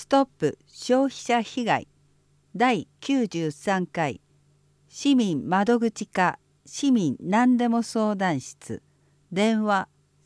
ストップ消費者被害第93回市民窓口課市民何でも相談室電話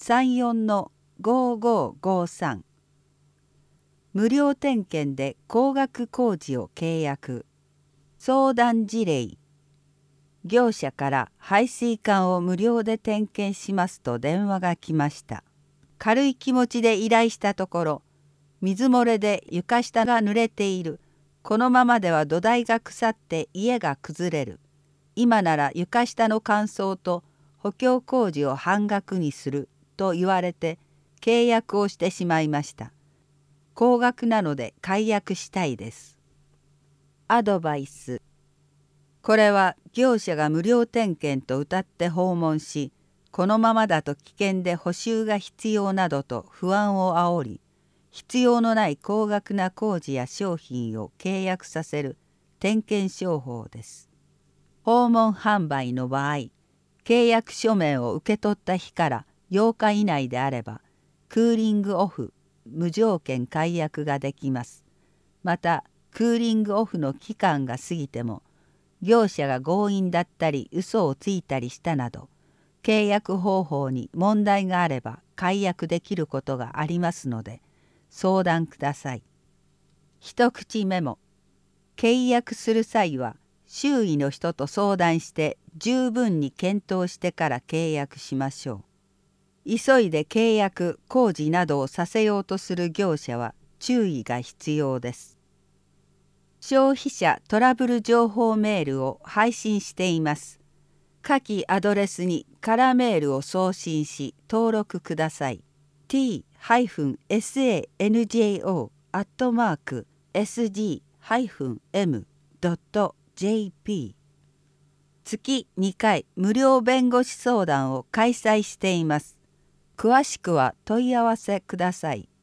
34-5553無料点検で高額工事を契約相談事例業者から排水管を無料で点検しますと電話が来ました。軽い気持ちで依頼したところ、水漏れで床下が濡れている。このままでは土台が腐って家が崩れる。今なら床下の乾燥と補強工事を半額にすると言われて契約をしてしまいました。高額なので解約したいです。アドバイス。これは業者が無料点検と謳って訪問し、このままだと危険で補修が必要などと不安を煽り、必要のない高額な工事や商品を契約させる点検商法です。訪問販売の場合、契約書面を受け取った日から8日以内であれば、クーリングオフ、無条件解約ができます。また、クーリングオフの期間が過ぎても、業者が強引だったり嘘をついたりしたなど契約方法に問題があれば解約できることがありますので相談ください。一口メモ。契約する際は周囲の人と相談して十分に検討してから契約しましょう。急いで契約工事などをさせようとする業者は注意が必要です。消費者トラブル情報メールを配信しています。下記アドレスにカラーメールを送信し登録ください。t-sanjo.sg-m.jp 月2回無料弁護士相談を開催しています。詳しくは問い合わせください。